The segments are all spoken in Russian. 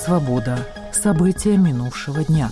«Свобода». События минувшего дня.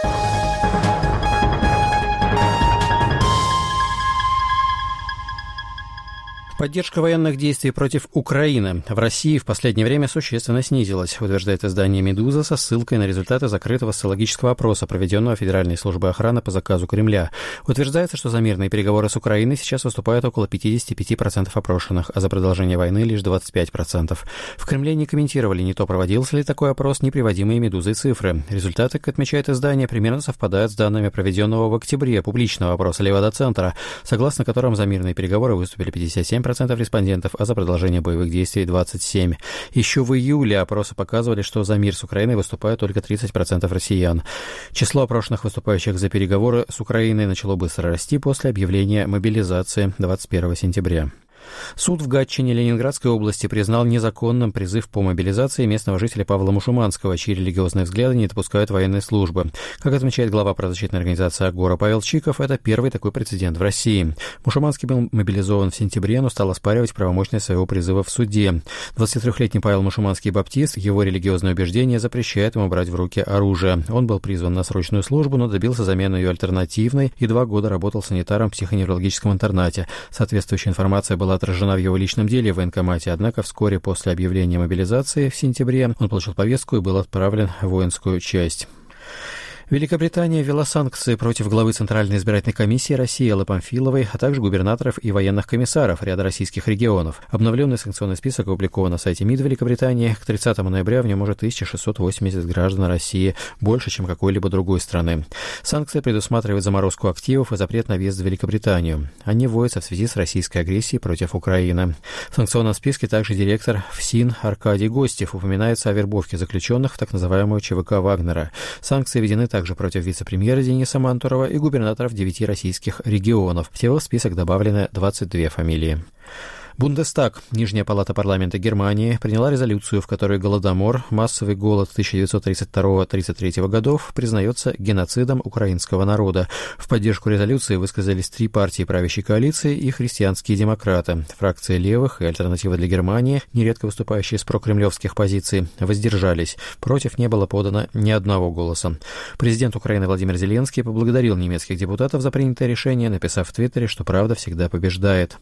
Поддержка военных действий против Украины в России в последнее время существенно снизилась, утверждает издание «Медуза» со ссылкой на результаты закрытого социологического опроса, проведенного Федеральной службой охраны по заказу Кремля. Утверждается, что за мирные переговоры с Украиной сейчас выступает около 55% опрошенных, а за продолжение войны лишь 25%. В Кремле не комментировали ни то, проводился ли такой опрос, ни приводимые «Медузой» цифры. Результаты, как отмечает издание, примерно совпадают с данными проведенного в октябре публичного опроса Левада-центра, согласно которым за мирные переговоры выступили 57% респондентов, а за продолжение боевых действий 27%. Еще в июле опросы показывали, что за мир с Украиной выступают только 30% россиян. Число опрошенных, выступающих за переговоры с Украиной, начало быстро расти после объявления мобилизации 21 сентября. Суд в Гатчине Ленинградской области признал незаконным призыв по мобилизации местного жителя Павла Мушуманского, чьи религиозные взгляды не допускают военной службы. Как отмечает глава правозащитной организации «Агора» Павел Чиков, это первый такой прецедент в России. Мушуманский был мобилизован в сентябре, но стал оспаривать правомочность своего призыва в суде. 23-летний Павел Мушуманский баптист, его религиозное убеждение запрещает ему брать в руки оружие. Он был призван на срочную службу, но добился замены ее альтернативной и 2 года работал санитаром в психоневрологическом интернате. Соответствующая информация была отражена в его личном деле в военкомате, однако вскоре после объявления мобилизации в сентябре он получил повестку и был отправлен в воинскую часть. Великобритания ввела санкции против главы Центральной избирательной комиссии России Эллы Памфиловой, а также губернаторов и военных комиссаров ряда российских регионов. Обновленный санкционный список опубликован на сайте МИД Великобритании. К 30 ноября в нем уже 1680 граждан России, больше, чем какой-либо другой страны. Санкции предусматривают заморозку активов и запрет на въезд в Великобританию. Они вводятся в связи с российской агрессией против Украины. В санкционном списке также директор ФСИН Аркадий Гостев. Упоминается о вербовке заключенных в так называемую ЧВК Вагнера. Санкции введены также против вице-премьера Дениса Мантурова и губернаторов 9 российских регионов. Всего в список добавлены 22 фамилии. Бундестаг, Нижняя палата парламента Германии, приняла резолюцию, в которой Голодомор, массовый голод 1932-1933 годов, признается геноцидом украинского народа. В поддержку резолюции высказались 3 партии правящей коалиции и христианские демократы. Фракции левых и Альтернатива для Германии, нередко выступающие с прокремлевских позиций, воздержались. Против не было подано ни одного голоса. Президент Украины Владимир Зеленский поблагодарил немецких депутатов за принятое решение, написав в Твиттере, что правда всегда побеждает.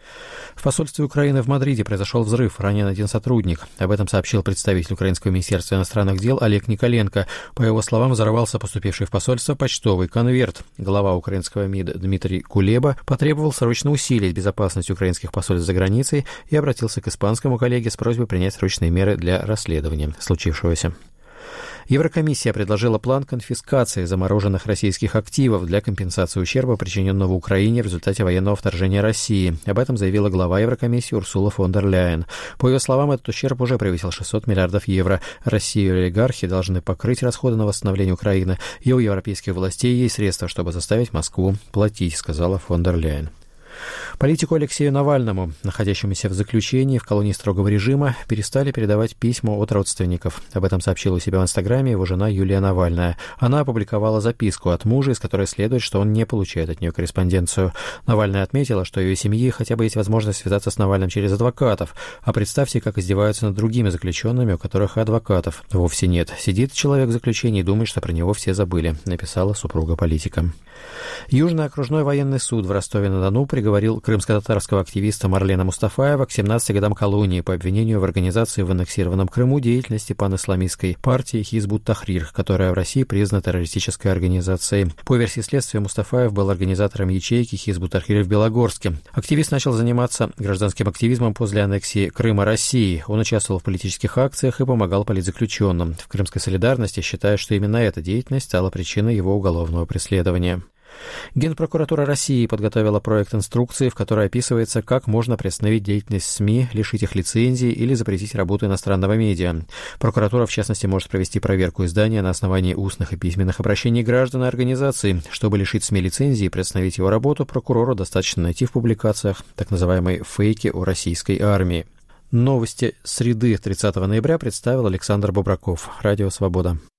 В посольстве Украины в Мадриде произошел взрыв, ранен 1 сотрудник. Об этом сообщил представитель Украинского министерства иностранных дел Олег Николенко. По его словам, взорвался поступивший в посольство почтовый конверт. Глава украинского МИД Дмитрий Кулеба потребовал срочно усилить безопасность украинских посольств за границей и обратился к испанскому коллеге с просьбой принять срочные меры для расследования случившегося. Еврокомиссия предложила план конфискации замороженных российских активов для компенсации ущерба, причиненного Украине в результате военного вторжения России. Об этом заявила глава Еврокомиссии Урсула фон дер Ляйен. По ее словам, этот ущерб уже превысил 600 миллиардов евро. Россия и олигархи должны покрыть расходы на восстановление Украины, и у европейских властей есть средства, чтобы заставить Москву платить, сказала фон дер Ляйен. Политику Алексею Навальному, находящемуся в заключении в колонии строгого режима, перестали передавать письма от родственников. Об этом сообщила у себя в Инстаграме его жена Юлия Навальная. Она опубликовала записку от мужа, из которой следует, что он не получает от нее корреспонденцию. Навальная отметила, что ее семье хотя бы есть возможность связаться с Навальным через адвокатов. А представьте, как издеваются над другими заключенными, у которых адвокатов вовсе нет. Сидит человек в заключении и думает, что про него все забыли, написала супруга политика. Южный окружной военный суд в Ростове-на-Дону приговорил крымско-татарского активиста Марлена Мустафаева к 17 годам колонии по обвинению в организации в аннексированном Крыму деятельности панисламистской партии Хизбут-Тахрир, которая в России признана террористической организацией. По версии следствия, Мустафаев был организатором ячейки Хизбут-Тахрир в Белогорске. Активист начал заниматься гражданским активизмом после аннексии Крыма России. Он участвовал в политических акциях и помогал политзаключенным. В Крымской солидарности считают, что именно эта деятельность стала причиной его уголовного преследования. Генпрокуратура России подготовила проект инструкции, в которой описывается, как можно приостановить деятельность СМИ, лишить их лицензии или запретить работу иностранного медиа. Прокуратура, в частности, может провести проверку издания на основании устных и письменных обращений граждан и организаций. Чтобы лишить СМИ лицензии и приостановить его работу, прокурору достаточно найти в публикациях так называемые фейки о российской армии. Новости среды 30 ноября представил Александр Бобраков. Радио «Свобода».